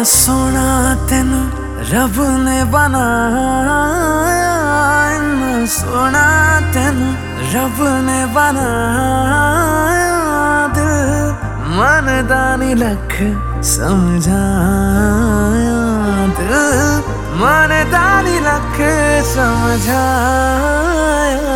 सोना तेन रब ने बनाया, इन्ना सोना तेन रब ने बनाया। दिल मन दानी लख समझाया, दिल मन दानी लख समझाया।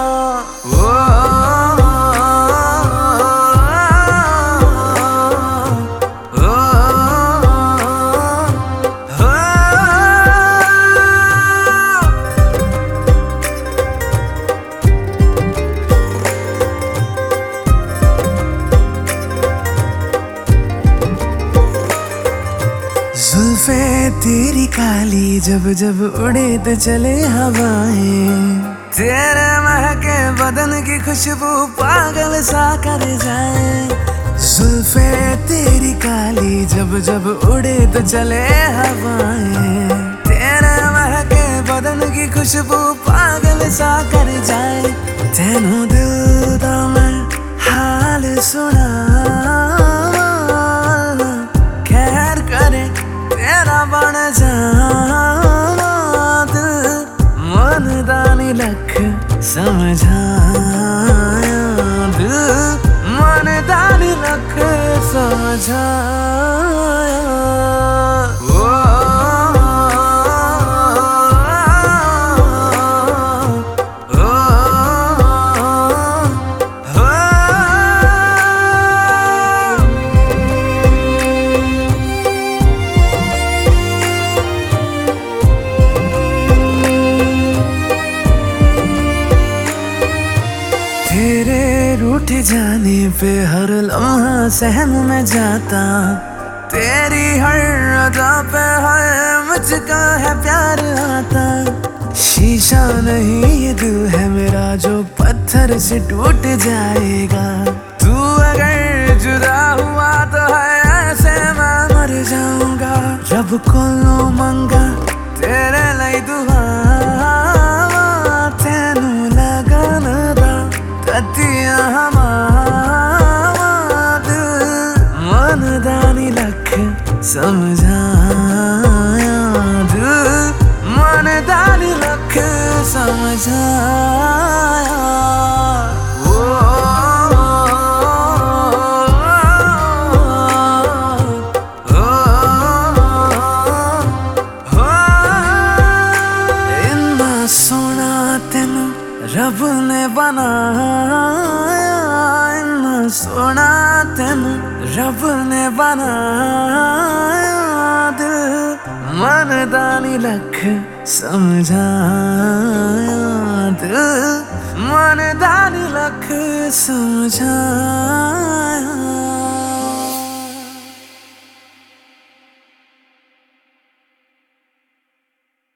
जुल्फे तेरी काली जब जब उड़े तो चले हवाएं, तेरे महके बदन की खुशबू पागल सा कर जाए। जुल्फे तेरी काली जब जब उड़े तो चले हवाएं, तेरे महके बदन की खुशबू पागल सा कर जाए। तेनू दिल दा मैं हाल सुना, खैर करे तेरा बन जाना। दिल मन दानी लख समझाया, दिल मन दानी लख समझाया। तेरे रूठ जाने पे हर लम्हा सहम में जाता, तेरी हर अदा पे है मुझका है प्यार आता। शीशा नहीं ये दिल है मेरा जो पत्थर से टूट जाएगा। तू अगर जुदा हुआ तो है ऐसे मैं मर जाऊंगा। रब को लो मंगा तेरे लिए दुआ, तेनू लगन दा कतिया दिल मन दानी लख समझाया, दिल मन दानी लख समझाया। इन्ना सोना तेन रब ने बनाया, इन्ना सोना तेन रब ने बनाया। दिल मन दानी लख समझाया, दिल मन दानी लख समझाया।